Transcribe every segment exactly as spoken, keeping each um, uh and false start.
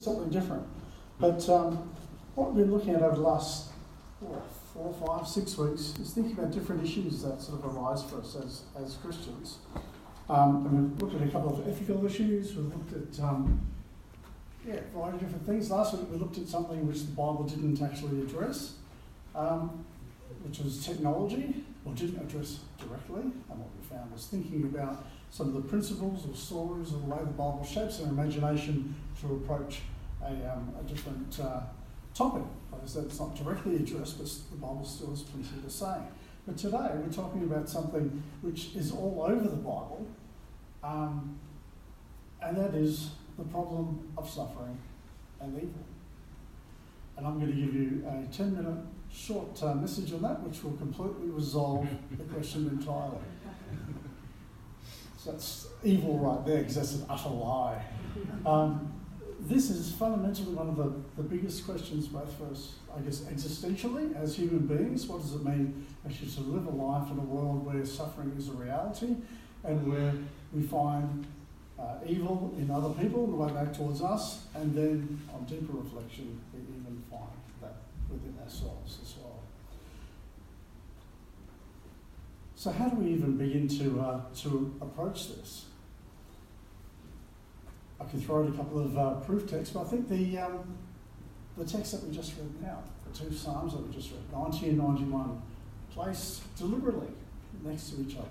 something different. But um, what we've been looking at over the last what, four, five, six weeks is thinking about different issues that sort of arise for us as, as Christians. Um, and we've looked at a couple of ethical issues. We've looked at um, yeah, a variety of different things. Last week we looked at something which the Bible didn't actually address, um, which was technology, or didn't address directly. And what we found was thinking about some of the principles or stories or the way the Bible shapes our imagination to approach a, um, a different uh, topic. Like I said, it's not directly addressed, but the Bible still has plenty to say. But today we're talking about something which is all over the Bible, um, and that is the problem of suffering and evil. And I'm going to give you a ten minute short uh, message on that, which will completely resolve the question entirely. So that's evil right there, because that's an utter lie. Um, this is fundamentally one of the, the biggest questions, both for us, I guess, existentially, as human beings. What does it mean actually to live a life in a world where suffering is a reality and where we find uh, evil in other people and the way they act towards us, and then on deeper reflection, we even find that within ourselves as well. So how do we even begin to uh, to approach this? I can throw out a couple of uh, proof texts, but I think the um, the text that we just read now, the two Psalms that we just read, ninety and ninety-one, placed deliberately next to each other,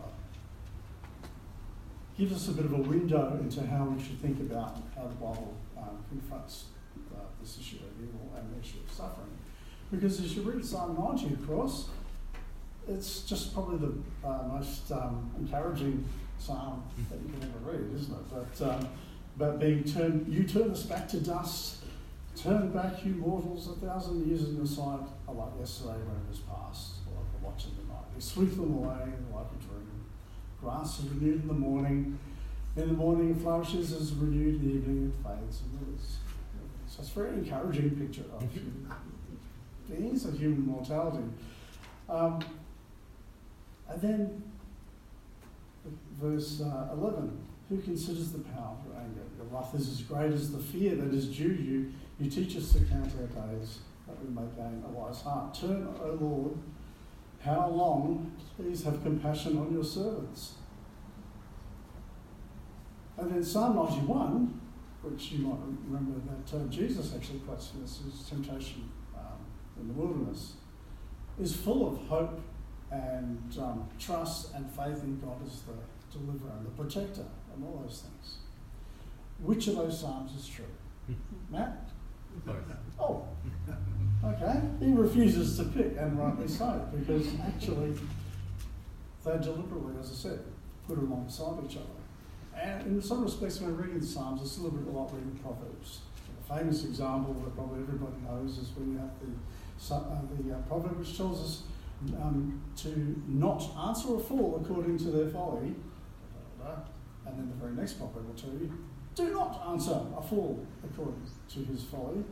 gives us a bit of a window into how we should think about how the Bible um, confronts uh, this issue of evil and the issue of suffering. Because as you read Psalm ninety across, it's just probably the uh, most um, encouraging psalm that you can ever read, isn't it? But um, but being turned, you turn us back to dust, turn back, you mortals, a thousand years in your sight are like yesterday when it was past, or like the watch of the night. We sweep them away like a dream. Grass is renewed in the morning. In the morning it flourishes, is renewed in the evening, it fades and withers. So it's a very encouraging picture of beings of human mortality. Um, And then, verse uh, eleven, who considers the power of your anger? Your wrath is as great as the fear that is due you. You teach us to count our days, that we may gain a wise heart. Turn, O Lord, how long? Please have compassion on your servants. And then Psalm ninety-one, which you might remember that uh, Jesus actually quotes from this, his temptation um, in the wilderness, is full of hope and um, trust and faith in God as the deliverer and the protector and all those things. Which of those psalms is true? Matt? Oh, okay. He refuses to pick, and rightly so, because actually they deliberately, as I said, put alongside each other. And in some respects, when reading the Psalms, it's a little bit like reading Proverbs. A famous example that probably everybody knows is when you have the, uh, the uh, proverb which tells us Um, to not answer a fool according to their folly, and then the very next proverb will tell you, do not answer a fool according to his folly,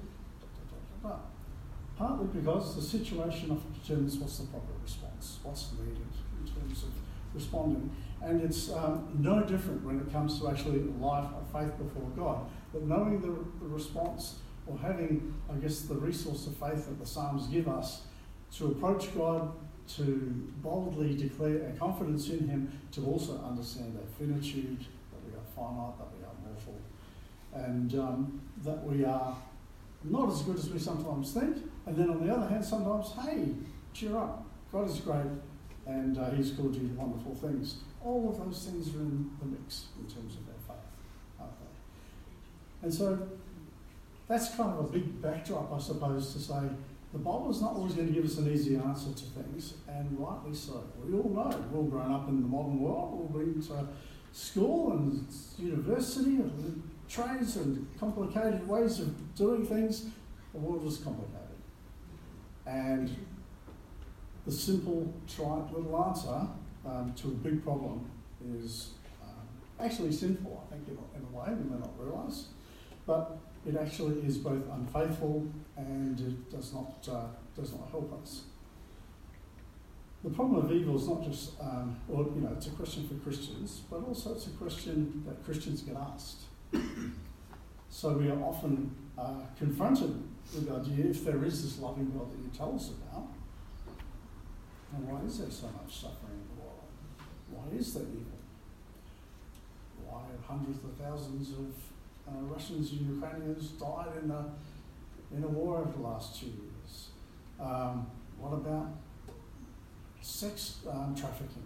partly because the situation often determines what's the proper response, what's needed in terms of responding. And it's um, no different when it comes to actually life of faith before God, but knowing the, the response, or having, I guess, the resource of faith that the Psalms give us to approach God, to boldly declare our confidence in him, to also understand our finitude, that we are finite, that we are mortal, and um, that we are not as good as we sometimes think. And then on the other hand, sometimes, hey, cheer up, God is great, and uh, he's called you wonderful things. All of those things are in the mix in terms of our faith, aren't they? And so that's kind of a big backdrop, I suppose, to say, the Bible is not always going to give us an easy answer to things, and rightly so. We all know, we've all grown up in the modern world, we've all been to school and university and trades and complicated ways of doing things. The world is complicated. And the simple, trite little answer um, to a big problem is um, actually sinful, I think, in a, in a way, we may not realise. But it actually is both unfaithful and it does not uh, does not help us. The problem of evil is not just, um, or you know, it's a question for Christians, but also it's a question that Christians get asked. So we are often uh, confronted with the idea, if there is this loving God that you tell us about, then why is there so much suffering in the world? Why is there evil? Why have hundreds of thousands of uh, Russians and Ukrainians died in a, in a war over the last two years? Um, what about sex um, trafficking?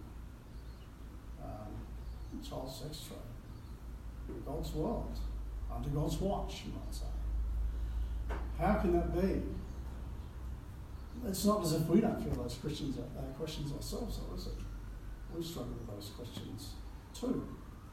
Um, child sex trade? God's world, under God's watch, you might say. How can that be? It's not as if we don't feel those questions, uh, questions ourselves, though, is it? We struggle with those questions too.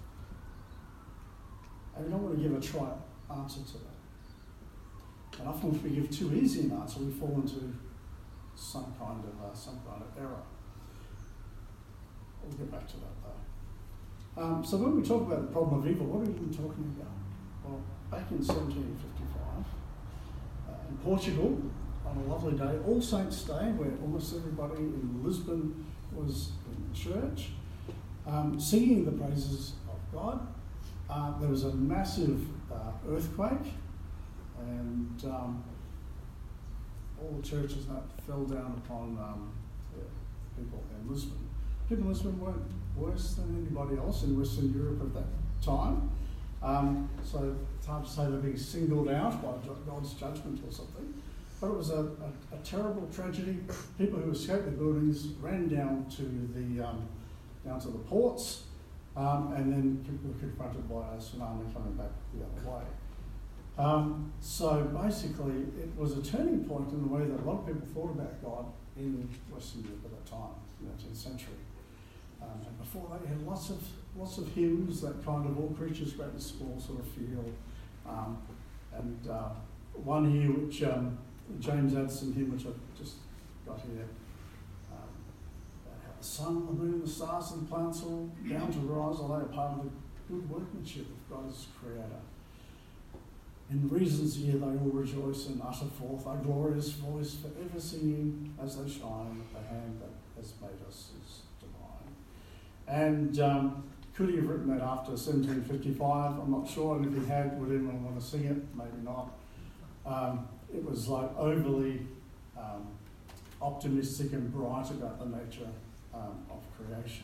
And we don't want to give a trite answer to that. And often if we give too easy an answer, we fall into some kind of uh, some kind of error. We'll get back to that though. Um, so when we talk about the problem of evil, what are we even talking about? Well, back in seventeen fifty-five, uh, in Portugal, on a lovely day, All Saints' Day, where almost everybody in Lisbon was in church, um, singing the praises of God. Uh, there was a massive uh, earthquake, and um, all the churches that fell down upon um, the people in Lisbon. People in Lisbon weren't worse than anybody else in Western Europe at that time. Um, so it's hard to say they're being singled out by God's judgment or something. But it was a, a, a terrible tragedy. People who escaped the buildings ran down to the um, down to the ports, um, and then were confronted by a tsunami coming back the other way. Um, so basically, it was a turning point in the way that a lot of people thought about God in Western Europe at that time, in the eighteenth century. Um, and before that, you had lots of lots of hymns that kind of all creatures great and small sort of feel. Um, and uh, one here, which um, James Addison hymn, which I've just got here, um, about how the sun, the moon, the stars, and the planets all bound to rise, are they a part of the good workmanship of God's Creator. In reason's year they all rejoice and utter forth our glorious voice, forever singing as they shine, the hand that has made us is divine. And um, could he have written that after seventeen fifty-five? I'm not sure, and if he had, would anyone want to sing it? Maybe not. Um, it was like overly um, optimistic and bright about the nature um, of creation.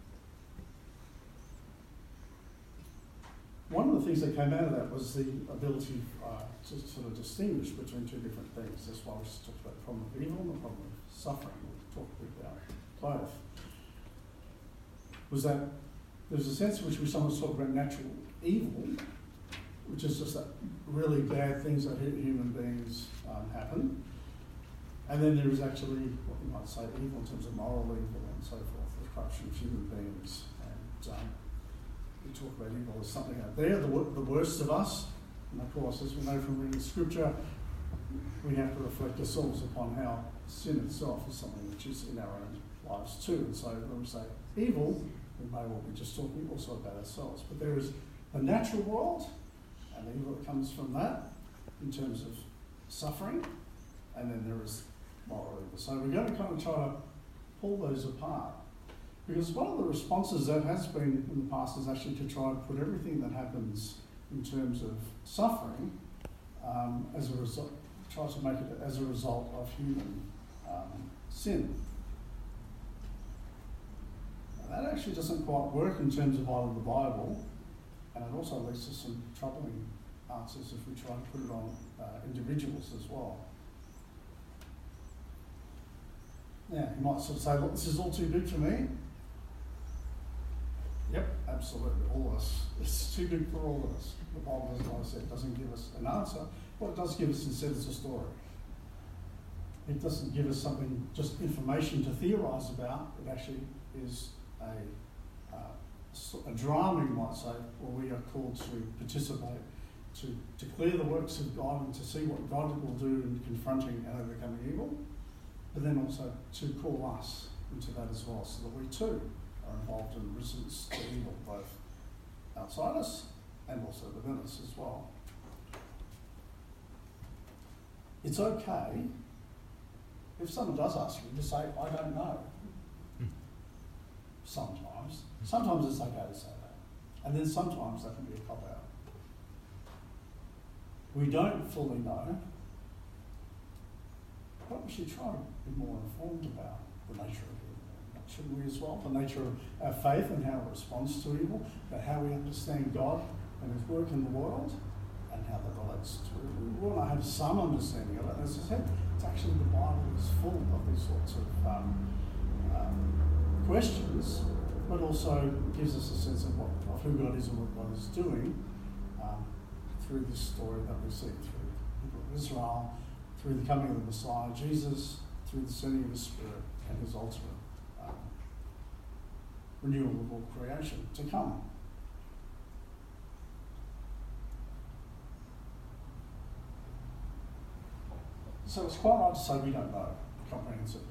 One of the things that came out of that was the ability uh, to sort of distinguish between two different things. That's why we just talked about the problem of evil and the problem of suffering. We'll talk a bit about both. Was that there's a sense in which we sometimes talk about natural evil, which is just that really bad things that hit human beings um, happen. And then there is actually what you might say evil in terms of moral evil and so forth, the corruption of human beings. And um, we talk about evil as something out there, the, the worst of us. And of course, as we know from reading Scripture, we have to reflect ourselves upon how sin itself is something which is in our own lives too. And so when we say evil, we may well be just talking also about ourselves. But there is the natural world, and the evil that comes from that in terms of suffering, and then there is moral evil. So we're going to kind of try to pull those apart. Because one of the responses that has been in the past is actually to try and put everything that happens in terms of suffering um, as a result, try to make it as a result of human um, sin. Now, that actually doesn't quite work in terms of either the Bible, and it also leads to some troubling answers if we try and put it on uh, individuals as well. Now, you might sort of say, look, this is all too big for me. Yep, absolutely, all of us. It's too big for all of us. The Bible, as I said, doesn't give us an answer. What it does give us instead is a story. It doesn't give us something, just information to theorise about. It actually is a, uh, a drama, you might say, where we are called to participate, to declare the works of God and to see what God will do in confronting and overcoming evil, but then also to call us into that as well, so that we too are involved in resistance to evil, both outside us and also within us as well. It's okay if someone does ask you to say, I don't know. Sometimes. Sometimes it's okay to say that. And then sometimes that can be a cop-out. we don't fully know, but we should try to be more informed about the nature of evil, shouldn't we as well? The nature of our faith and how it responds to evil, but how we understand God and His work in the world, and how that relates to it. We want to have some understanding of it. As I said, it's actually the Bible is full of these sorts of um, um, questions, but also gives us a sense of, what, of who God is and what God is doing um, through this story that we see through the people of Israel, through the coming of the Messiah, Jesus, through the sending of the Spirit, and His ultimate um, renewal of all creation to come. So it's quite right to say we don't know comprehensively.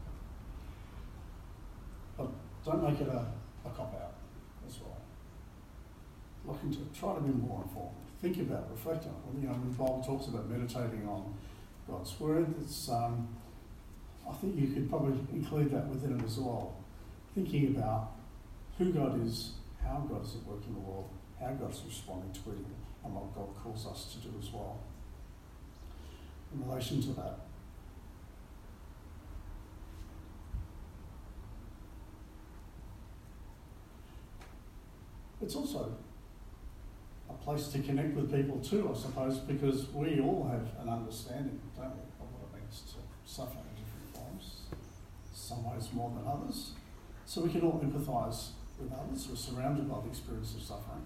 But don't make it a, a cop-out as well. Looking to try to be more informed. Think about, reflect on it. You know, when the Bible talks about meditating on God's word, it's, um, I think you could probably include that within it as well. Thinking about who God is, how God is at work in the world, how God's responding to it, and what God calls us to do as well in relation to that. It's also a place to connect with people too, I suppose, because we all have an understanding, don't we, of what it means to suffer in different forms, some ways more than others. So we can all empathise with others. We're surrounded by the experience of suffering.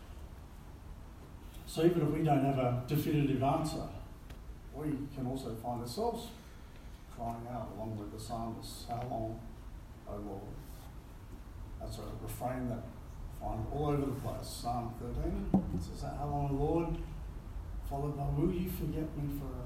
So even if we don't have a definitive answer, we can also find ourselves crying out along with the psalmist, "How long, O Lord?" That's a refrain that I find all over the place. Psalm thirteen says, "How long, O Lord?" Followed by, "Will you forget me forever?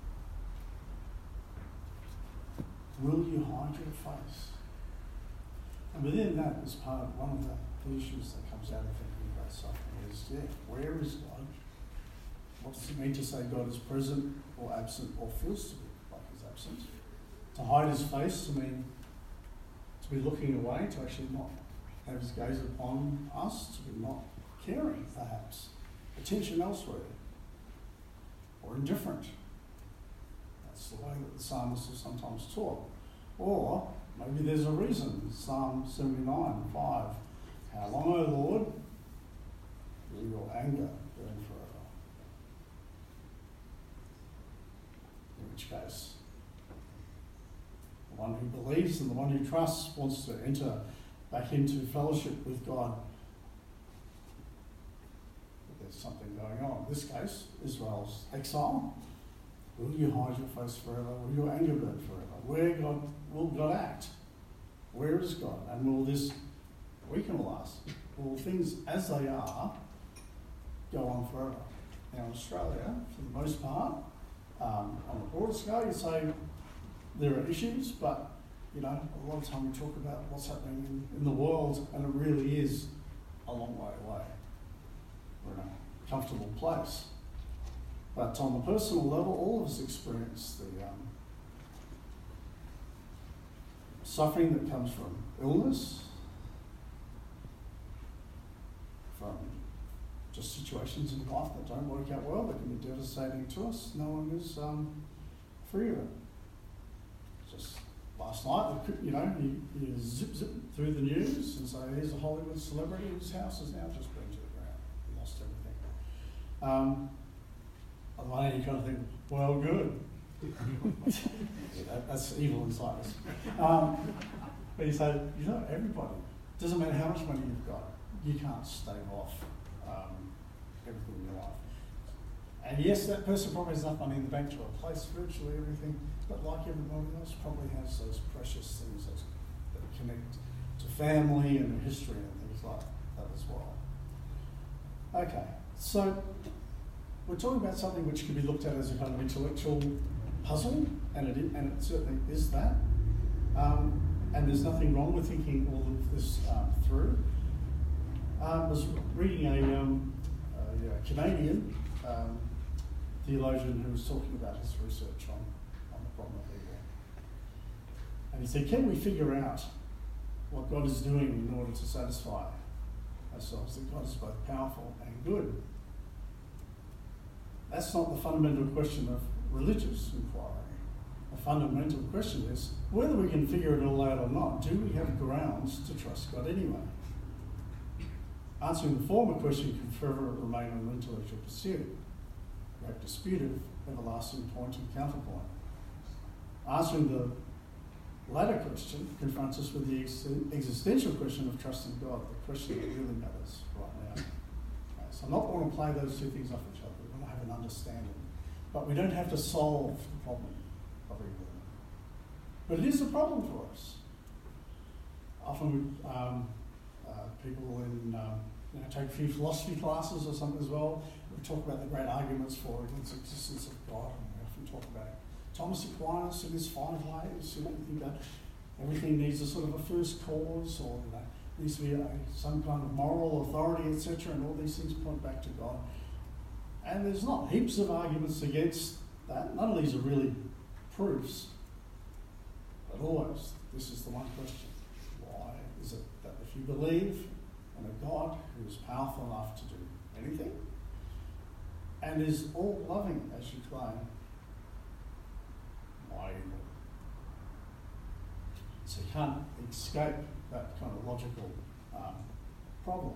Will you hide your face?" And within that is part of one of the, the issues that comes out of thinking about suffering is, yeah, where is God? What does it mean to say God is present or absent or feels to be like He's absent? To hide His face to mean to be looking away, to actually not have His gaze upon us, to be not caring, perhaps, attention elsewhere, or indifferent. That's the way that the psalmists are sometimes taught. Or maybe there's a reason. Psalm seventy-nine, five. "How long, O Lord, will your anger burn forever?" In which case, the one who believes and the one who trusts wants to enter back into fellowship with God. But there's something going on. In this case, Israel's exile. Will you hide your face forever? Will your anger burn forever? Where God will God act? Where is God? And will this, we can all ask, will things as they are go on forever? Now in Australia, for the most part, um, on a broader scale, you say there are issues, but you know, a lot of time we talk about what's happening in, in the world, and it really is a long way away. We're in a comfortable place. But on the personal level, all of us experience the um, suffering that comes from illness, from just situations in life that don't work out well, that can be devastating to us. No one is um, free of it. Just last night, you know, you, you zip zip through the news and say, here's a Hollywood celebrity whose house is now just burned to the ground. He lost everything. Um, On the one hand, you kind of think, well, good. Yeah, that, that's evil inside us. Um, but you say, you know, everybody, doesn't matter how much money you've got, you can't stave off um, everything in your life. And yes, that person probably has enough money in the bank to replace virtually everything, but like everybody else, probably has those precious things that, that connect to family and history and things like that as well. Okay, so we're talking about something which can be looked at as a kind of intellectual puzzle, and it, is, and it certainly is that. Um, and there's nothing wrong with thinking all of this um, through. Um, I was reading a, um, a Canadian um, theologian who was talking about his research on, on the problem of evil. And he said, can we figure out what God is doing in order to satisfy ourselves, that God is both powerful and good? That's not the fundamental question of religious inquiry. The fundamental question is whether we can figure it all out or not, do we have grounds to trust God anyway? Answering the former question can forever remain an intellectual pursuit. We have disputed everlasting point and counterpoint. Answering the latter question confronts us with the ex- existential question of trusting God, the question that really matters right now. Okay, so I'm not going to play those two things off each other. We're going to have an understanding. But we don't have to solve the problem of evil. But it is a problem for us. Often um, uh, people in, um, you know, take a few philosophy classes or something as well. We talk about the great arguments for and against the existence of God, and we often talk about Thomas Aquinas and his five ways. You know, you think that everything needs a sort of a first cause, or you know, needs to be a, some kind of moral authority, et cetera. And all these things point back to God. And there's not heaps of arguments against that. None of these are really proofs. But always, this is the one question: why is it that if you believe in a God who is powerful enough to do anything and is all loving, as you claim, why evil? So you can't escape that kind of logical um, problem.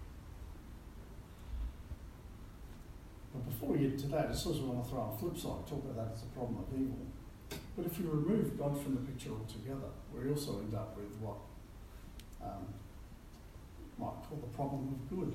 But before we get to that, I just also want to throw on the flip side, talk about that as a problem of evil. But if you remove God from the picture altogether, we also end up with what um, might call the problem of good.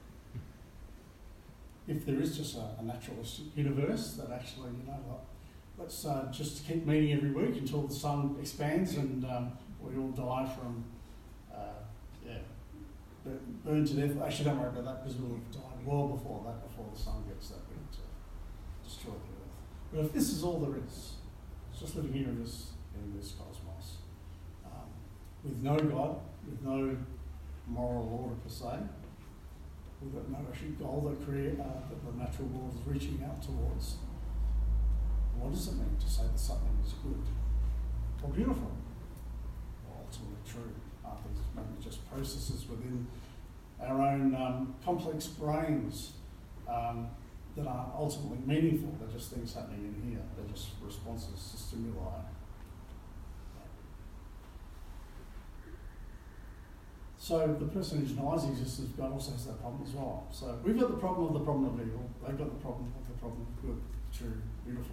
If there is just a, a naturalist universe that actually, you know, like, let's uh, just keep meeting every week until the sun expands and um, we all die from, uh, yeah, burn to death. Actually, don't worry about that because we'll have died well before that, before the sun gets that big to destroy the earth. But if this is all there is, it's just living here in this in this cosmos, um, with no God, with no moral order per se, we've got no actual goal that, create, uh, that the natural world is reaching out towards. What does it mean to say that something is good or beautiful or ultimately true? Aren't these maybe just processes within our own um, complex brains um, that aren't ultimately meaningful? They're just things happening in here. They're just responses to stimuli. So the person who denies the existence of God also has that problem as well. So we've got the problem of the problem of evil. They've got the problem of the problem of good, true, beautiful.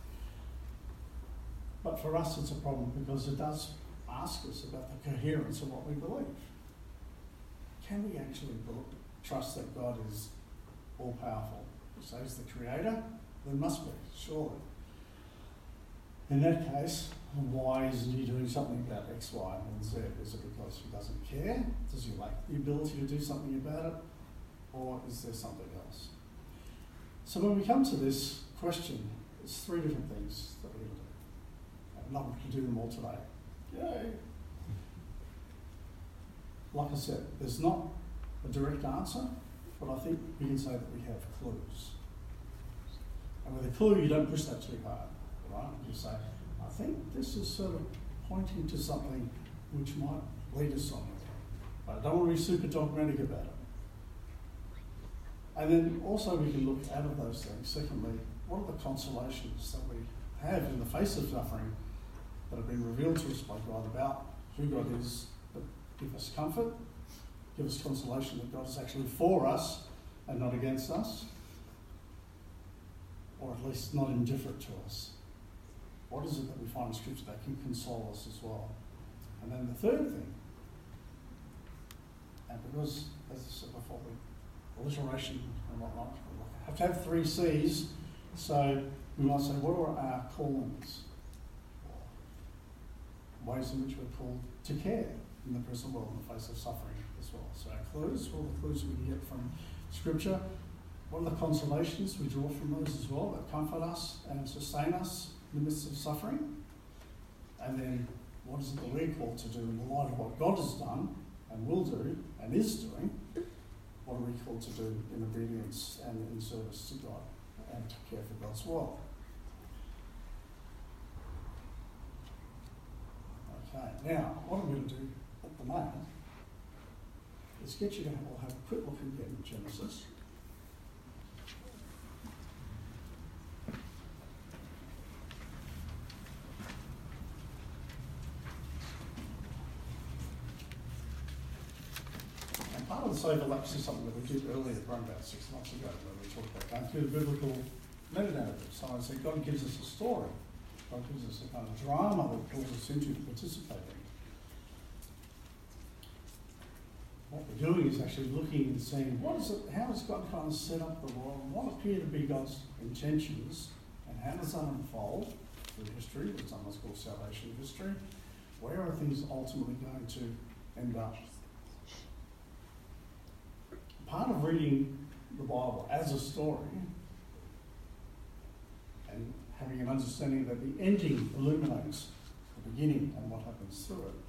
But for us it's a problem because it does ask us about the coherence of what we believe. Can we actually trust that God is all-powerful? So he's the creator? There must be, surely. In that case, why isn't he doing something about X, Y, and Z? Is it because he doesn't care? Does he lack the ability to do something about it? Or is there something else? So when we come to this question, there's three different things that we're going to do. I'm not going to do them all today. Yay! Like I said, there's not a direct answer, but I think we can say that we have clues. And with a clue, you don't push that too hard, right? You say, I think this is sort of pointing to something which might lead us somewhere. But I don't want to be super dogmatic about it. And then also we can look out of those things. Secondly, what are the consolations that we have in the face of suffering that have been revealed to us by God about who God is, that give us comfort, give us consolation that God is actually for us and not against us, or at least not indifferent to us. What is it that we find in Scripture that can console us as well? And then the third thing, and because, as I said before, we, alliteration and whatnot, we have to have three C's, so we might say, what are our callings? Ways in which we're called to care in the present world in the face of suffering as well. So our clues, all the clues we can get from Scripture. What are the consolations we draw from those as well that comfort us and sustain us in the midst of suffering? And then what is it that we're called to do in the light of what God has done and will do and is doing? What are we called to do in obedience and in service to God and to care for God's world? Okay, now what I'm going to do at the moment is get you to have, we'll have a quick look again at Genesis. wanted to say the lecture something that we did earlier, around about six months ago, when we talked about going through the biblical meta-narrative. So I said God gives us a story. God gives us a kind of drama that pulls us into to participate in. What we're doing is actually looking and saying, what is it, how has God kind of set up the world, and what appear to be God's intentions, and how does that unfold through history? It's sometimes called salvation history. Where are things ultimately going to end up? Part of reading the Bible as a story and having an understanding that the ending illuminates the beginning and what happens through it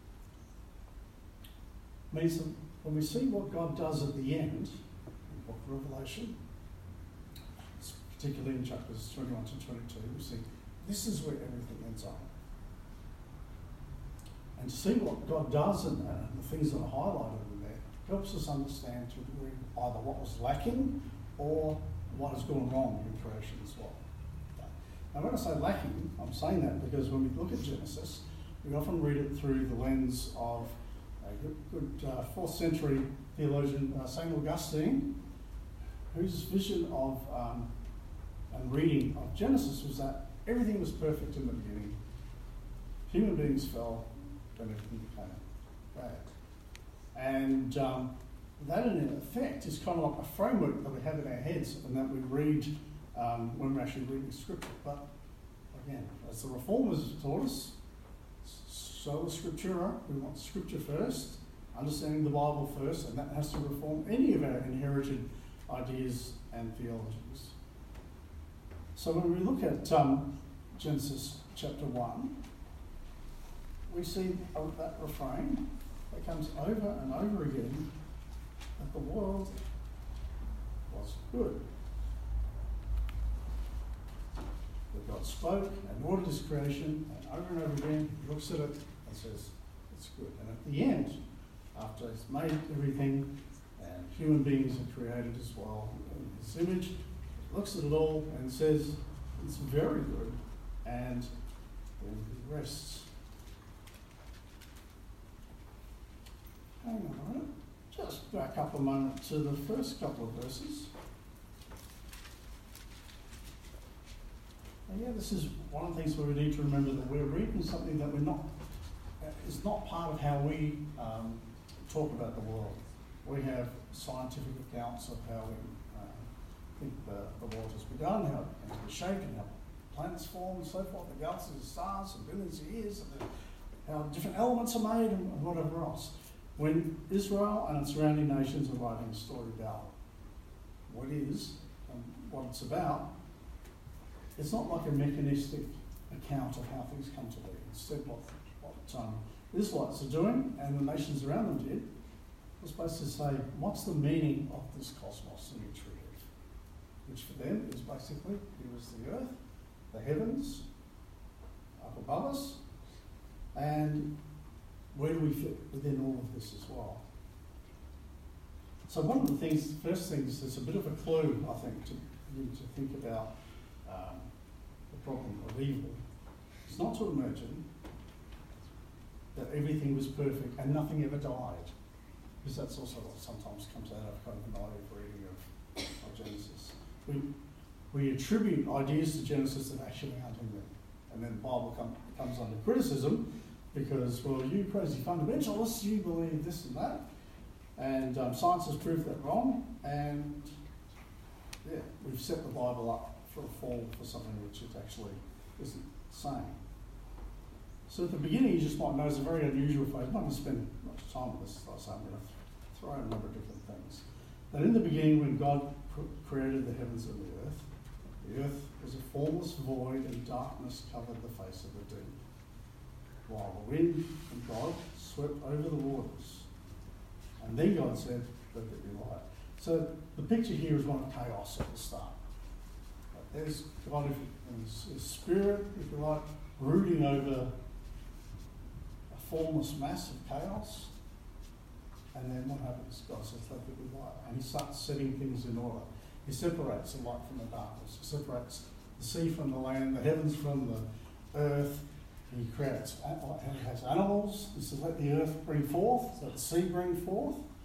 means that when we see what God does at the end, in the book of Revelation, particularly in chapters twenty-one to twenty-two, we see this is where everything ends up. And to see what God does in that, and the things that are highlighted in there, helps us understand to a degree either what was lacking or what has gone wrong in creation as well. Now when I say lacking, I'm saying that because when we look at Genesis, we often read it through the lens of a good, good uh, fourth century theologian, uh, Saint Augustine, whose vision of um, and reading of Genesis was that everything was perfect in the beginning. Human beings fell, then everything became bad. And um, that in effect is kind of like a framework that we have in our heads and that we read um, when we're actually reading Scripture. But again, as the Reformers taught us, so the Scriptura, we want Scripture first, understanding the Bible first, and that has to reform any of our inherited ideas and theologies. So when we look at um, Genesis chapter one, we see that refrain that comes over and over again, that the world was good. That God spoke and ordered his creation, and over and over again he looks at it and says, it's good. And at the end, after he's made everything, and human beings are created as well in his image, he looks at it all and says, it's very good, and then he rests. Hang on a minute. Just back up a moment to the first couple of verses. And yeah, this is one of the things where we need to remember that we're reading something that we're not, is not part of how we um, talk about the world. We have scientific accounts of how we uh, think the, the world has begun, how it came to be shaped, and how planets form and so forth, the galaxies, the stars, and billions of years, and the, how different elements are made, and whatever else. When Israel and its surrounding nations are writing a story about what is and what it's about, it's not like a mechanistic account of how things come to be. Instead, what, what um, Israelites are doing and the nations around them did was supposed to say, what's the meaning of this cosmos in which we live? Which for them is basically, here is the earth, the heavens up above us, and where do we fit within all of this as well? So one of the things, first things, is a bit of a clue, I think, to begin to think about um, the problem of evil. It's not to imagine that everything was perfect and nothing ever died, because that's also what sometimes comes out of kind of a naive reading of, of Genesis. We, we attribute ideas to Genesis that actually aren't in there, and then the Bible come, comes under criticism because, well, you crazy fundamentalists, you believe this and that, and um, science has proved that wrong, and yeah, we've set the Bible up for a fall for something which it actually isn't saying. So at the beginning, you just might know it's a very unusual phrase. I'm not going to spend much time with this, so I'm going to throw out a number of different things. That in the beginning, when God created the heavens and the earth, the earth was a formless void and darkness covered the face of the deep, while the wind and God swept over the waters. And then God said, let there be light. So the picture here is one of chaos at the start. There's God in his, his spirit, if you like, brooding over a formless mass of chaos. And then what happens? God says, let there be light. And he starts setting things in order. He separates the light from the darkness. He separates the sea from the land, the heavens from the earth. He creates, he has animals. He says, let the earth bring forth, let the sea bring forth.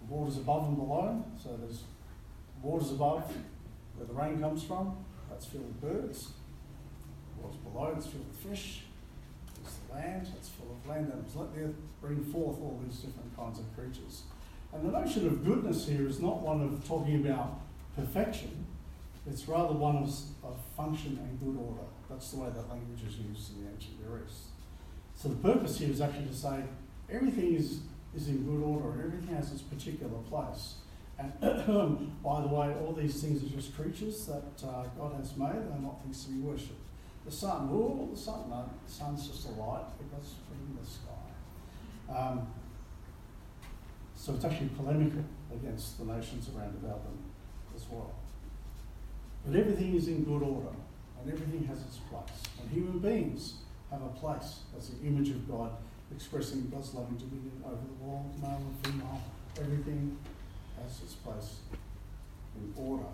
The waters above and below, so there's waters above where the rain comes from, that's filled with birds. Waters below, it's filled with fish. There's the land, it's full of land animals. Let the earth bring forth all these different kinds of creatures. And the notion of goodness here is not one of talking about perfection, it's rather one of, of function and good order. That's the way that language is used in the ancient Near East. So the purpose here is actually to say everything is, is in good order, everything has its particular place. And by the way, all these things are just creatures that uh, God has made, they're not things to be worshipped. The sun, oh, the sun, no, the sun's just a light because put in the sky. Um, so it's actually polemical against the nations around about them as well. But everything is in good order, and everything has its place. And human beings have a place as the image of God, expressing God's loving dominion over the world, male and female, everything has its place in order.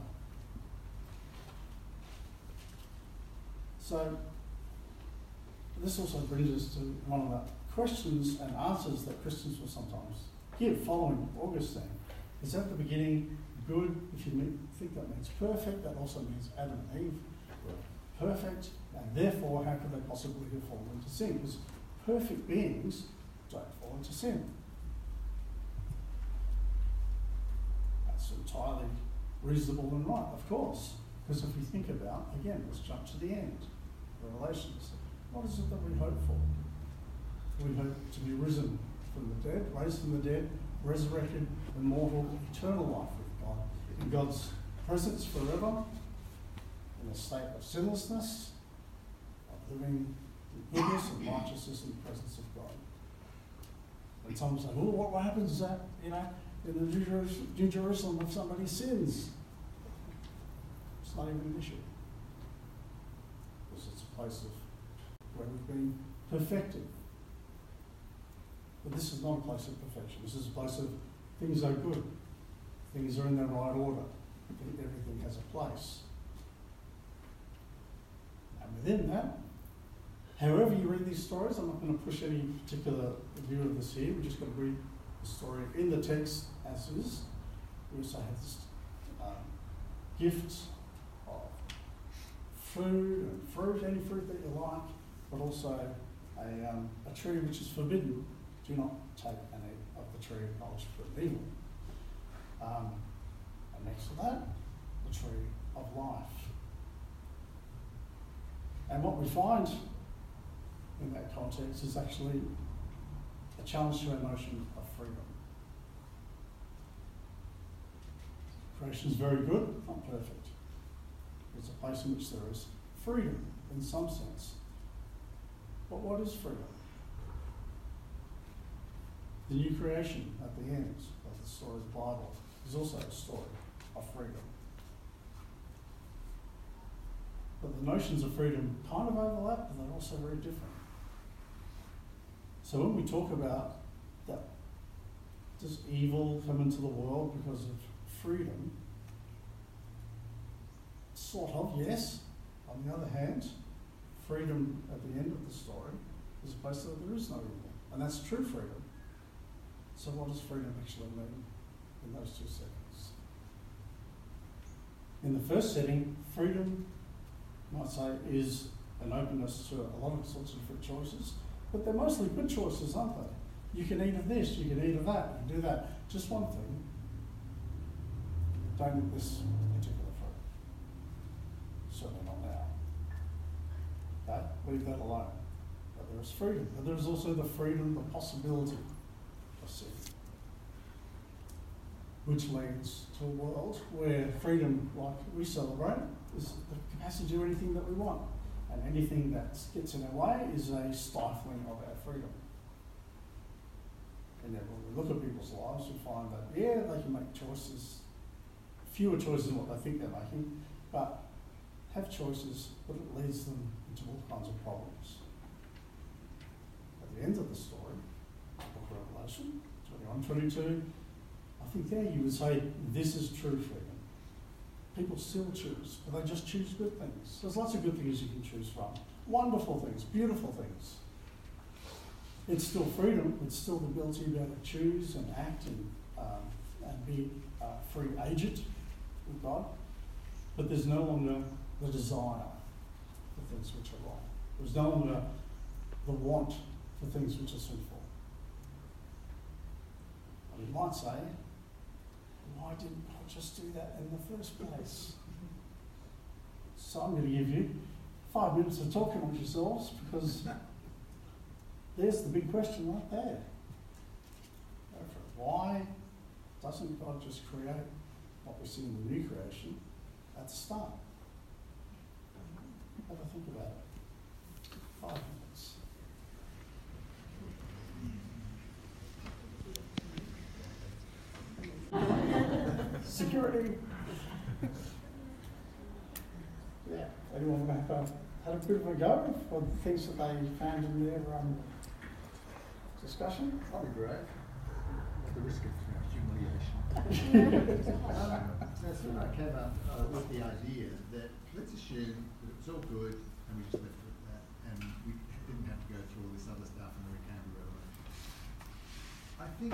So this also brings us to one of the questions and answers that Christians will sometimes give following Augustine. Is at the beginning good? If you mean, think that means perfect, that also means Adam and Eve were perfect, and therefore how could they possibly have fallen into sin? Because perfect beings don't fall into sin. That's entirely reasonable and right, of course. Because if we think about, again, let's jump to the end, Revelations. What is it that we hope for? We hope to be risen from the dead, raised from the dead, resurrected, immortal, eternal life with God, in God's presence forever, in a state of sinlessness, of living in goodness and righteousness in the presence of God. And some say, well, what, what happens is that, you know, in the New Jerusalem, New Jerusalem if somebody sins? It's not even an issue. Because it's a place of where we've been perfected. But this is not a place of perfection. This is a place of things are good. Things are in their right order. Everything has a place. And within that, however you read these stories, I'm not going to push any particular view of this here. We're just going to read the story in the text as is. We also have this um, gift of food and fruit, any fruit that you like, but also a, um, a tree which is forbidden. Do not take any of the tree of knowledge of good and evil. Um, and next to that, the tree of life. And what we find in that context is actually a challenge to our notion of freedom. Creation is very good, not perfect. It's a place in which there is freedom in some sense. But what is freedom? The new creation at the end of the story of the Bible is also a story of freedom. But the notions of freedom kind of overlap, but they're also very different. So when we talk about that, does evil come into the world because of freedom? Sort of, yes. On the other hand, freedom at the end of the story is a place that there is no evil. And that's true freedom. So what does freedom actually mean in those two settings? In the first setting, freedom, I might say, is an openness to a lot of sorts of different choices, but they're mostly good choices, aren't they? You can eat of this, you can eat of that, you can do that. Just one thing, don't eat this particular fruit. Certainly not now. Okay? Leave that alone. But there is freedom. But there is also the freedom, the possibility of sin, which leads to a world where freedom, like we celebrate, is the capacity to do anything that we want. And anything that gets in our way is a stifling of our freedom. And then when we look at people's lives, we find that, yeah, they can make choices, fewer choices than what they think they're making, but have choices, but it leads them into all kinds of problems. At the end of the story, book of Revelation, twenty-one, twenty-two, I think there you would say, this is true freedom. People still choose, but they just choose good things. There's lots of good things you can choose from. Wonderful things, beautiful things. It's still freedom. It's still the ability to be able to choose and act and um, and be a free agent with God, but there's no longer the desire for things which are wrong. There's no longer the want for things which are sinful. And you might say, why didn't I just do that in the first place? So I'm going to give you five minutes of talking with yourselves, because there's the big question right there. Why doesn't God just create what we see in the new creation at the start? Have a think about it. Five minutes. Security. Yeah. Anyone have uh, had a bit of a go for the things that they found in their um, discussion? That'd be great. At the risk of humiliation. um, that's when I came up uh, with the idea that let's assume that it's all good and we just left it at that, and we didn't have to go through all this other stuff and then we came to Revelation. I think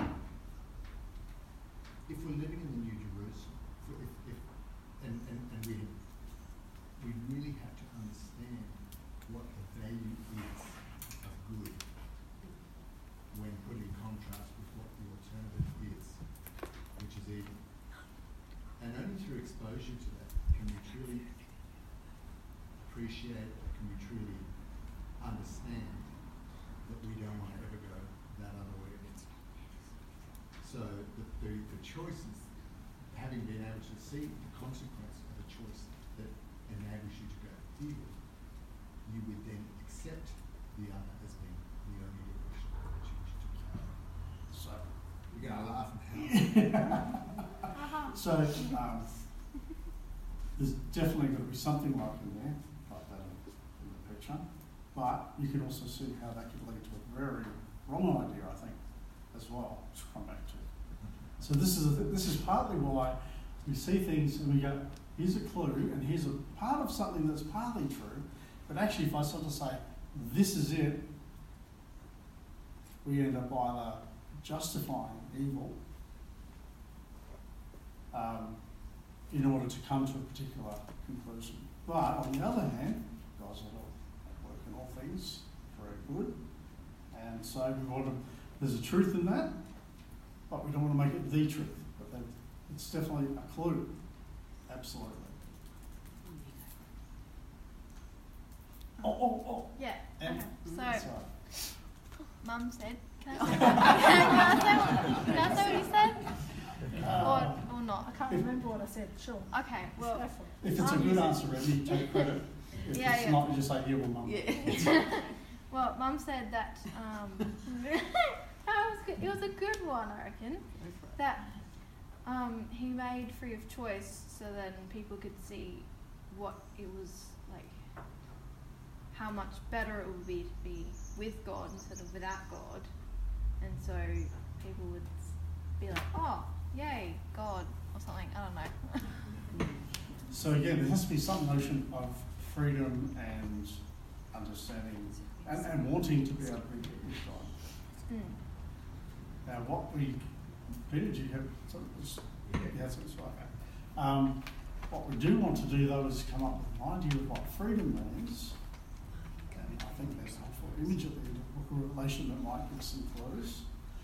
if we're living in the New Jerusalem, if, if and, and, and we we really have to understand what the value is of good when put in contrast with what the alternative is, which is evil. And only through exposure to that can we truly appreciate, can we truly understand that we don't want to ever go that other way again. So the, the, the choices, having been able to see the consequence of a choice that enables you to go evil, you would then accept the other as being the only direction that you wish to go. So you're going to laugh now. So um, there's definitely going to be something like in there, like that in, in the picture. But you can also see how that could lead to a very wrong idea, I think, as well, to come back to. So this is a th- this is partly why we see things and we go, here's a clue, and here's a part of something that's partly true. But actually, if I sort of say, this is it, we end up either justifying evil um, in order to come to a particular conclusion. But on the other hand, God's at work in all things for our good, and so we want to. There's a truth in that, but we don't want to make it the truth. But that, it's definitely a clue, absolutely. Oh, oh, oh. Yeah. And, okay. So, sorry. Mum said, can I say, can I say, what, can I say what you said? Uh, or, or not? I can't remember what I said, sure. Okay, well. If it's a good answer, Remy, take credit. If Yeah, it's yeah. not, you just say, here, well, Mum. Yeah. Well, Mum said that, um, that was good. It was a good one, I reckon. That um, he made free of choice so then people could see what it was like, how much better it would be to be with God instead of without God. And so people would be like, oh, yay, God, or something, I don't know. So again, there has to be some notion of freedom and understanding and, and wanting to be able to be with God. Mm. Now what we, Peter, do you have something? Yeah, so it's okay. Um, what we do want to do though is come up with an idea of what freedom means. And I think there's a helpful image at the end of Book of Revelation that might give some clues.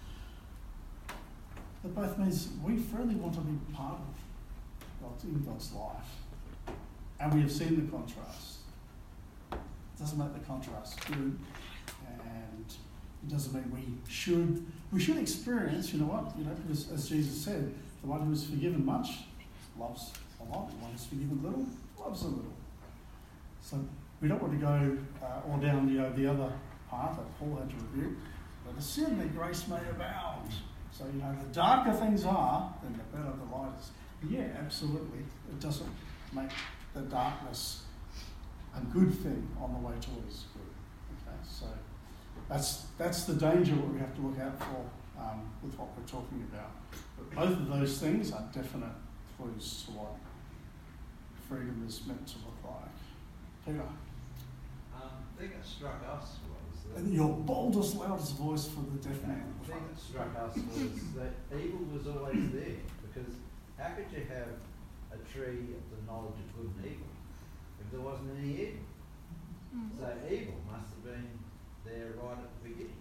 That both means we freely want to be part of God's, in God's life. And we have seen the contrast. It doesn't make the contrast good, and it doesn't mean we should we should experience, you know what, you know, because as Jesus said, the one who is forgiven much loves a lot, the one who's forgiven little loves a little. So we don't want to go uh, all down you know, the other path that Paul had to rebuke, but the sin that grace may abound. So, you know, the darker things are, then the better the light is. Yeah, absolutely. It doesn't make the darkness a good thing on the way towards good. Okay, so that's that's the danger what we have to look out for um, with what we're talking about. But both of those things are definite clues to what freedom is meant to look like. Peter? Um, the thing that struck us was that And your boldest, loudest voice for the deaf man. the thing that struck us was that evil was always there, because how could you have a tree of the knowledge of good and evil if there wasn't any evil? Mm. So evil must have been there right at the beginning.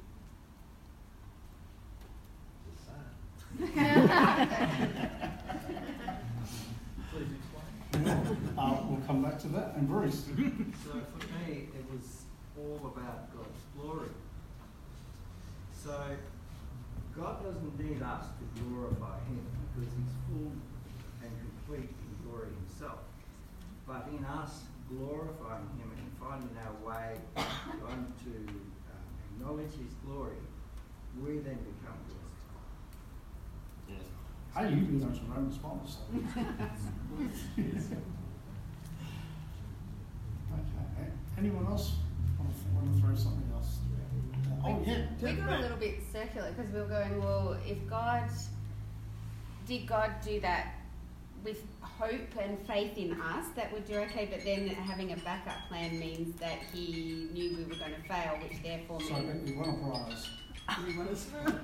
Just saying. Please explain. Uh, we'll come back to that. And Bruce. So for me, it was all about God's glory. So God doesn't need us to glorify Him because He's full and complete in glory Himself. But in us glorifying Him and finding our way to, um, to um, acknowledge His glory, we then become blessed. Hey, you can go to Romans Bible study. Okay. Anyone else want to, want to throw something else? Oh, yeah. We got a little bit circular because we were going, well, if God, did God do that with hope and faith in us, that would do okay, but then having a backup plan means that He knew we were going to fail, which therefore So means... you want a prize. You want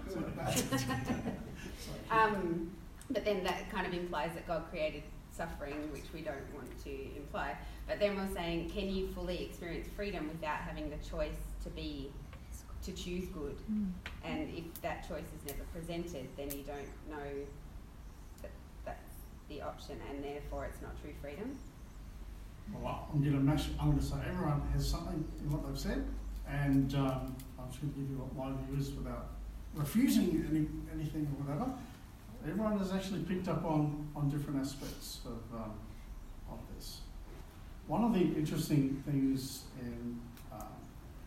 a um, but then that kind of implies that God created suffering, which we don't want to imply. But then we're saying, can you fully experience freedom without having the choice to be, to choose good? Mm. And if that choice is never presented, then you don't know that that's the option, and therefore it's not true freedom. Well, I'm going to mash, I'm going to say everyone has something in what they've said, and um, I'm just going to give you what my view is without refusing any, anything or whatever. Everyone has actually picked up on, on different aspects of, um, of this. One of the interesting things in um,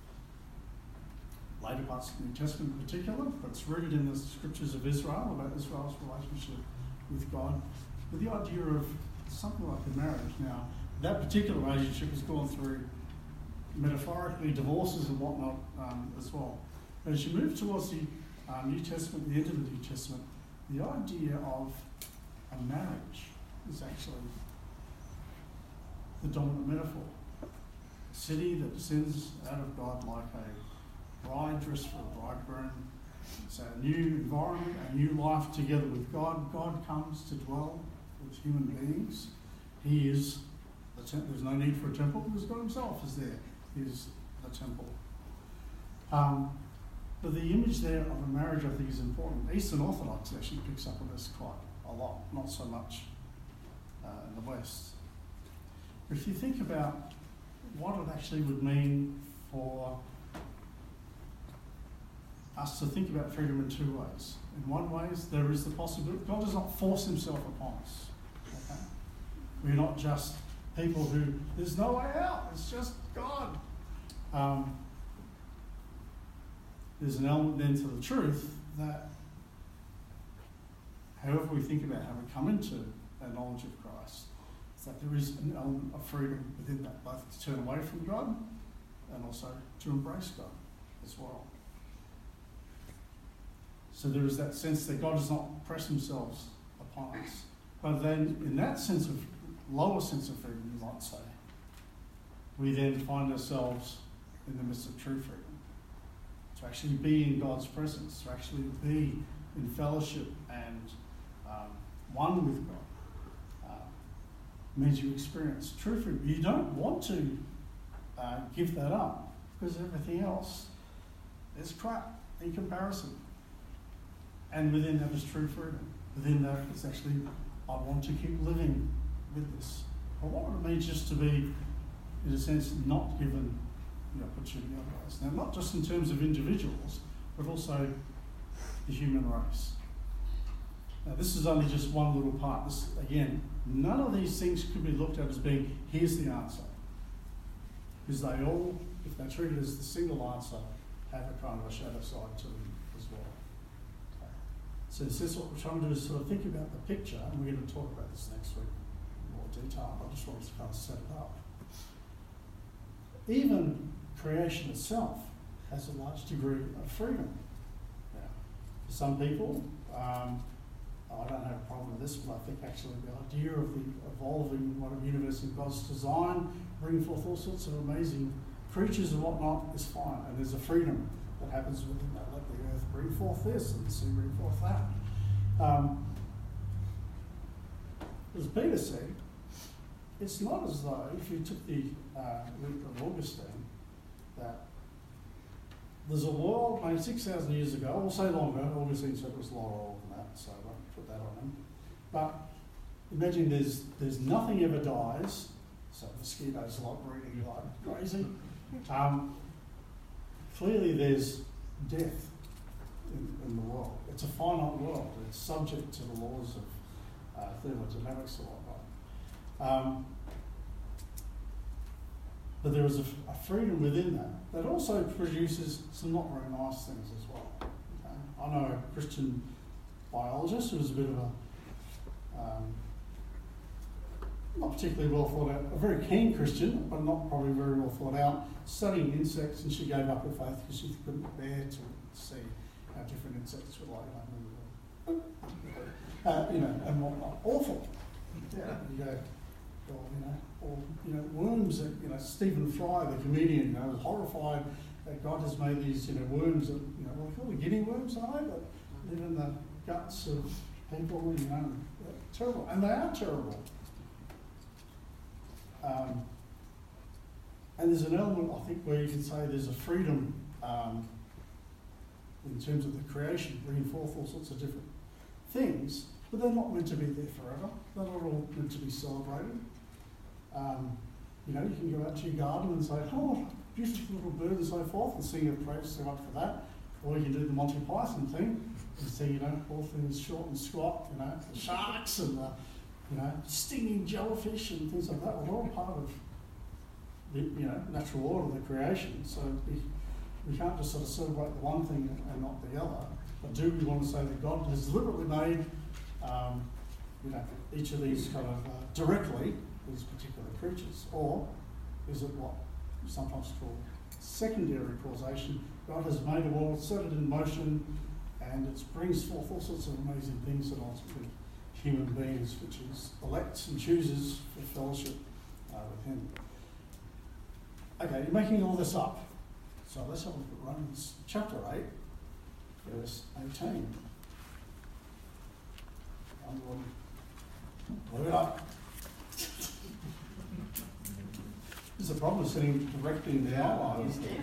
later parts of the New Testament in particular, that's rooted in the scriptures of Israel, about Israel's relationship with God, with the idea of something like a marriage. Now, that particular relationship has gone through metaphorically divorces and whatnot um, as well. But as you move towards the uh, New Testament, the end of the New Testament, the idea of a marriage is actually the dominant metaphor. A city that descends out of God like a bride dressed for a bridegroom. It's a new environment, a new life together with God. God comes to dwell with human beings. He is the temple. There's no need for a temple because God Himself is there. He is the temple. Um, but the image there of a marriage, I think, is important. Eastern Orthodox actually picks up on this quite a lot, not so much uh, in the West. But if you think about what it actually would mean for us to think about freedom in two ways. In one way, there is the possibility God does not force Himself upon us. Okay? We're not just people who, there's no way out, it's just God. Um, there's an element then to the truth that however we think about how we come into that knowledge of Christ, is that there is an element of freedom within that, both to turn away from God and also to embrace God as well. So there is that sense that God does not press Himself upon us. But then in that sense of, lower sense of freedom, you might say, we then find ourselves in the midst of true freedom. To actually be in God's presence, to actually be in fellowship and um, one with God, uh, means you experience true freedom. You don't want to uh, give that up because everything else is crap in comparison. And within that is true freedom. Within that is actually, I want to keep living with this. But what would it mean just to be, in a sense, not given the opportunity otherwise? Now, not just in terms of individuals, but also the human race. Now, this is only just one little part. This, again, none of these things could be looked at as being, here's the answer. Because they all, if they're treated as the single answer, have a kind of a shadow side to them as well. So this is what we're trying to do, is sort of think about the picture, and we're going to talk about this next week in more detail. I just wanted to kind of set it up. Even creation itself has a large degree of freedom. Now, for some people, um, I don't have a problem with this, but I think actually the idea of the evolving what a universe in God's design, bringing forth all sorts of amazing creatures and whatnot is fine, and there's a freedom that happens within that. Let the earth bring forth this and the sea bring forth that. Um, as Peter said, it's not as though, if you took the uh, route of Augustine, that there's a world made six thousand years ago, or say longer. Augustine said it was a lot older than that, so I won't put that on him. But imagine there's there's nothing ever dies, so mosquitoes like breeding like crazy. Um, clearly there's death in, in the world. It's a finite world. It's subject to the laws of uh, thermodynamics or whatnot. Um, but there is a, a freedom within that that also produces some not very nice things as well. Okay? I know a Christian biologist who was a bit of a um, not particularly well thought out, a very keen Christian, but not probably very well thought out, studying insects, and she gave up her faith because she couldn't bear to see how different insects were like. Uh, you know, and whatnot. Awful. Yeah, you go, well, you know, or, you know, worms that, you know, Stephen Fry, the comedian, you know, was horrified that God has made these, you know, worms that, you know, what do we call them, guinea worms, are they, that live in the guts of people, you know, terrible. And they are terrible. Um, and there's an element, I think, where you can say there's a freedom um, in terms of the creation, bringing forth all sorts of different things, but they're not meant to be there forever. They're not all meant to be celebrated. Um, you know, you can go out to your garden and say, oh, beautiful little bird and so forth, and sing a praise so much for that. Or you can do the Monty Python thing and say, you know, all things short and squat, you know, the sharks and the, you know, stinging jellyfish and things like that. Well, they're all part of the, you know, natural order of the creation. So we, we can't just sort of celebrate the one thing and not the other. But do we want to say that God has deliberately made, um, you know, each of these kind of uh, directly these particular creatures, or is it what we sometimes call secondary causation? God has made a world, set it in motion, and it brings forth all sorts of amazing things that ultimately human beings, which is elects and chooses for fellowship uh, with Him. Okay, you're making all this up. So let's have a look at Romans chapter eight, verse eighteen. I'm going to blow it up. There's a problem sitting directly in the outline, isn't it?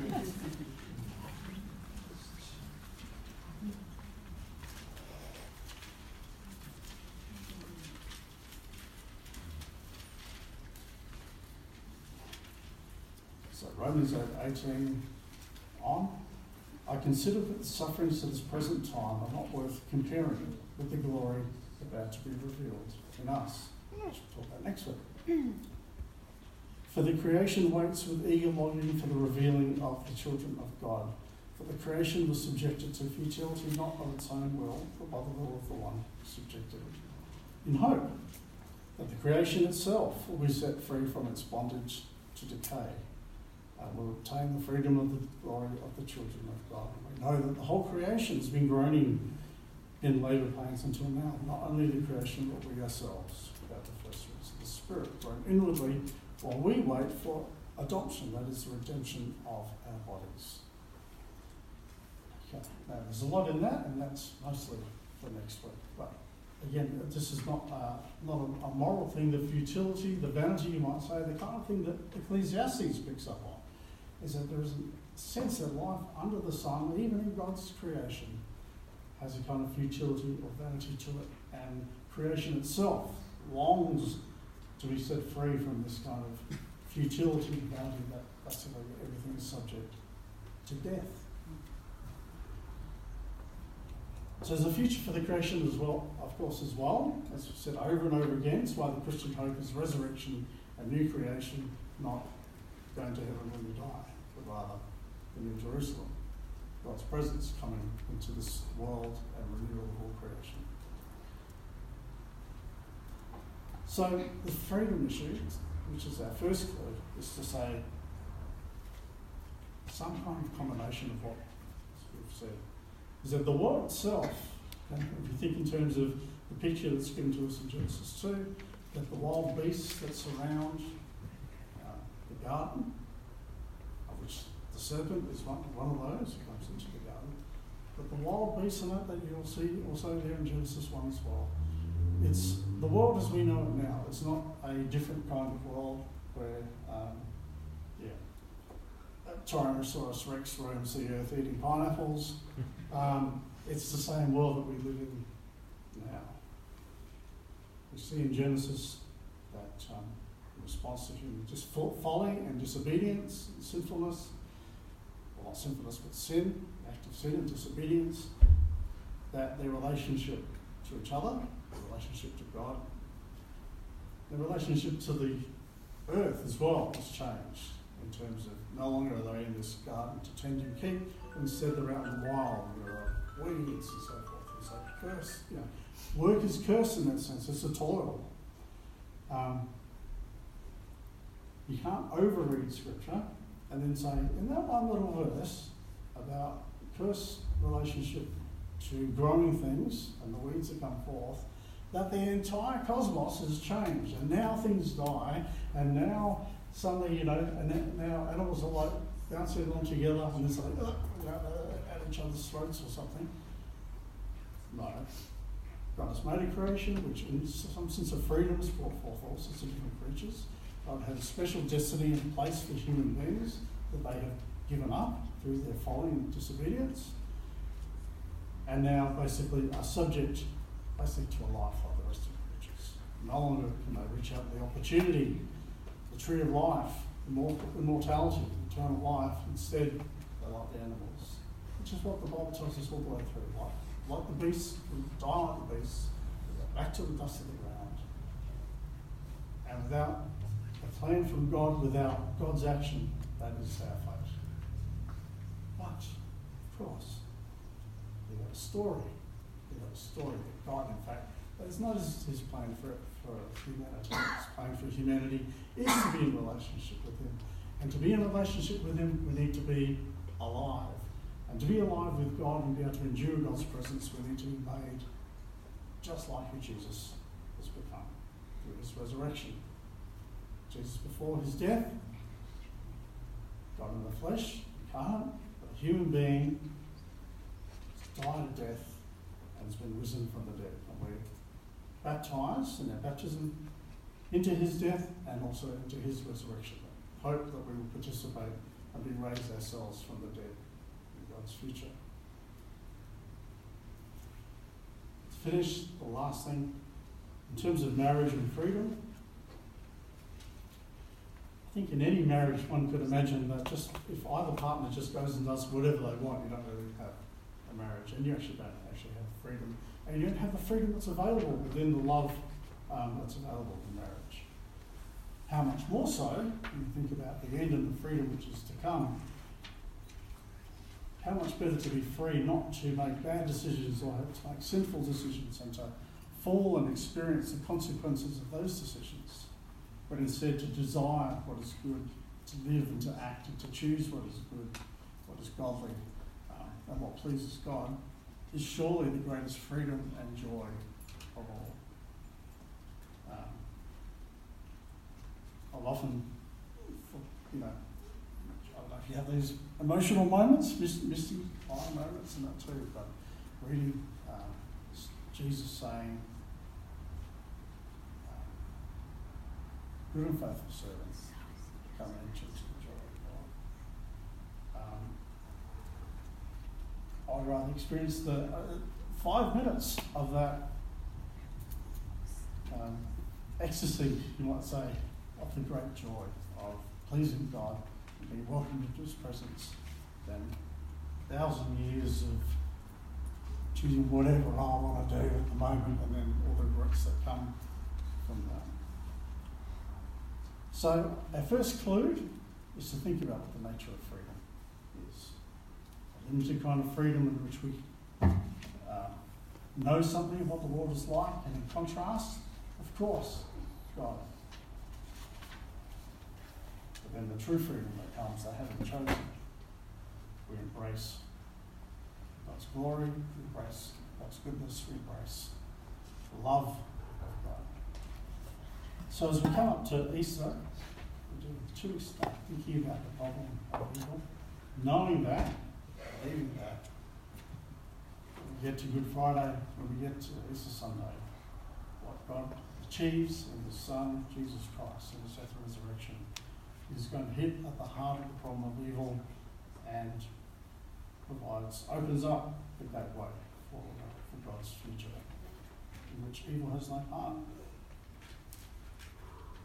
So Romans eight eighteen on. I consider that the sufferings of this present time are not worth comparing with the glory about to be revealed in us. We'll talk about next week. For the creation waits with eager longing for the revealing of the children of God. For the creation was subjected to futility, not of its own will, but by the will of the one who subjected it, in hope that the creation itself will be set free from its bondage to decay, and will obtain the freedom of the glory of the children of God. We know that the whole creation has been groaning in labour pains until now. Not only the creation, but we ourselves, without the first fruits of the Spirit, groan inwardly while we wait for adoption, that is the redemption of our bodies. Okay. Now, there's a lot in that, and that's mostly for next week. But again, this is not uh, not a, a moral thing. The futility, the vanity, you might say, the kind of thing that Ecclesiastes picks up on, is that there is a sense that life under the sun, even in God's creation, has a kind of futility or vanity to it, and creation itself longs to be set free from this kind of futility and vanity that basically everything is subject to death. So there's a future for the creation as well, of course, as well. As we've said over and over again, it's why the Christian hope is resurrection and new creation, not going to heaven when we die, but rather the New Jerusalem. God's presence coming into this world and renewal of all creation. So the freedom issue, which is our first clue, is to say some kind of combination of what we've said. Is that the world itself, and if you think in terms of the picture that's given to us in Genesis two, that the wild beasts that surround uh, the garden, of serpent is one, one of those who comes into the garden. But the wild beasts in it that you'll see also there in Genesis one as well. It's the world as we know it now. It's not a different kind of world where, um, yeah, Tyrannosaurus Rex roams the earth eating pineapples. Um, it's the same world that we live in now. We see in Genesis that um, in response to human just folly and disobedience and sinfulness, well, not sinfulness but sin, active sin and disobedience, that their relationship to each other, their relationship to God, their relationship to the earth as well has changed in terms of no longer are they in this garden to tend and keep, instead they're out in the wild and there are weeds and so forth. It's like curse, you know. Work is cursed in that sense, it's a toil. Um, you can't overread scripture and then say, in that one little verse about curse relationship to growing things and the weeds that come forth, that the entire cosmos has changed and now things die and now suddenly, you know, and now animals are like bouncing along together and it's like, uh, you know, uh, at each other's throats or something. No. God has made a creation which in some sense of freedom has brought forth all sorts of different creatures. God has a special destiny in place for human beings that they have given up through their folly and disobedience, and now basically are subject basically to a life like the rest of the creatures. No longer can they reach out the opportunity, the tree of life, immortality, eternal life. Instead, they're like the animals, which is what the Bible tells us all the way through. Like, like the beasts, we die like the beasts, we go back to the dust of the ground. And without a plan from God, without God's action, that is our fate. But, of course, we've got a story. We've got a story that God, in fact, but it's not his, his plan for, for humanity. His plan for humanity is to be in relationship with him. And to be in relationship with him, we need to be alive. And to be alive with God and be able to endure God's presence, we need to be made just like who Jesus has become through his resurrection. Jesus, before his death, God in the flesh, incarnate, a human being, died a death and has been risen from the dead. And we're baptised in our baptism into his death and also into his resurrection. Hope that we will participate and be raised ourselves from the dead in God's future. To finish, the last thing, in terms of marriage and freedom, I think in any marriage one could imagine that just if either partner just goes and does whatever they want, you don't really have a marriage, and you actually don't actually have freedom, and you don't have the freedom that's available within the love um, that's available in marriage. How much more so when you think about the end and the freedom which is to come? How much better to be free not to make bad decisions or to make sinful decisions and to fall and experience the consequences of those decisions, but instead to desire what is good, to live and to act and to choose what is good, what is godly, um, and what pleases God, is surely the greatest freedom and joy of all. Um, I've often, you know, I don't know if you have these emotional moments, misty eye moments and that too, but reading um, Jesus saying, um, good and faithful servants, come and enter into the joy of God. Um, I'd rather experience the uh, five minutes of that um, ecstasy, you might say, of the great joy of pleasing God and being welcomed into his presence than a thousand years of choosing whatever I want to do at the moment and then all the regrets that come from that. So our first clue is to think about what the nature of freedom is. A limited kind of freedom in which we uh, know something of what the world is like, and in contrast, of course, God. But then the true freedom that comes, they haven't chosen. We embrace God's glory, we embrace God's goodness, we embrace the love of God. So as we come up to Easter, we do two weeks back thinking about the problem of evil. knowing that, believing that, we get to Good Friday, when we get to Easter Sunday, what God achieves in His Son, Jesus Christ, in His death and resurrection, is going to hit at the heart of the problem of evil and provides, opens up the gateway for, uh, for God's future, in which evil has no part.